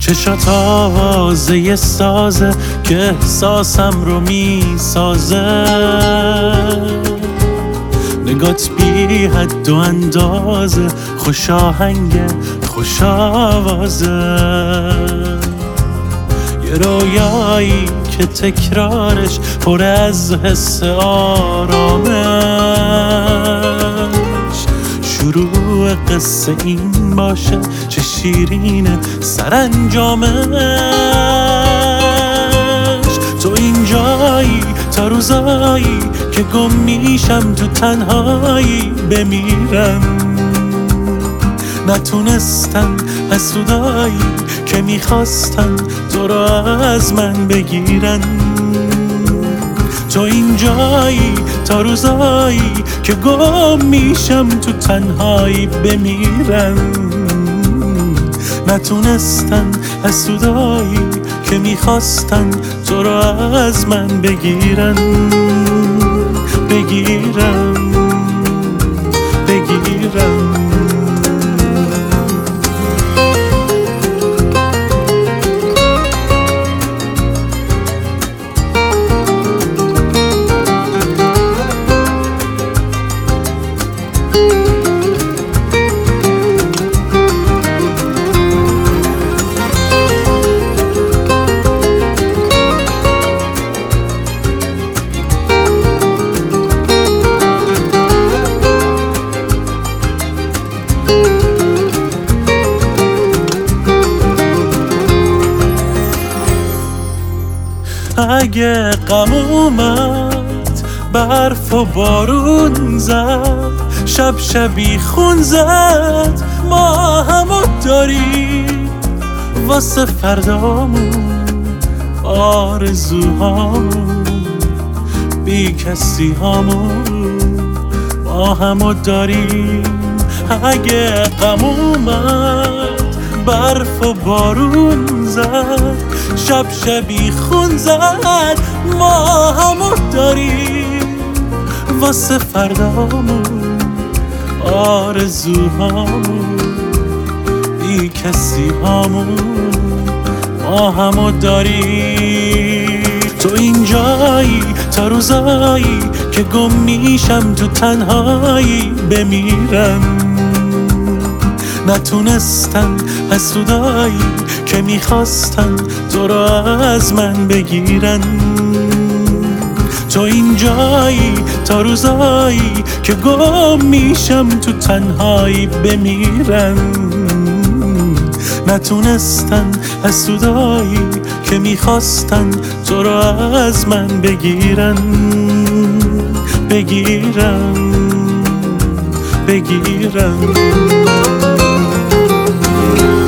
چشات آوازه یه سازه که احساسم رو میسازه، نگات بی حد و اندازه، خوش آهنگه خوش آوازه، یه رویایی که تکرارش پر از حس آرامش، شروع قصه این باشه چه شیرینه سرانجامش. تو اینجایی تا روزایی که گم میشم تو تنهایی بمیرم، نتونستن حسودایی که میخواستن تو رو از من بگیرن. تو اینجایی تا روزایی که گم میشم تو تنهایی بمیرم، نتونستن حسودایی که میخواستن تو رو از من بگیرن بگیرن بگیرن. اگه غم اومد برف و بارون زد، شب شبی خون زد، ما همو داریم واسه فردامون، آرزوهامون، بی کسی هامون، ما همو داریم. اگه غم اومد برف و بارون زد، شب شبی خون زد، ما همو داریم واسه فردامون، آرزوهامون، بی کسی هامون، ما همو داریم. تو اینجایی تا روزایی که گم میشم تو تنهایی بمیرم، نتونستن حسودایی که میخواستن تو رو از من بگیرن. تو اینجایی تا روزایی که گم میشم تو تنهایی بمیرم، نتونستن حسودایی که میخواستن تو رو از من بگیرن بگیرن بگیرن.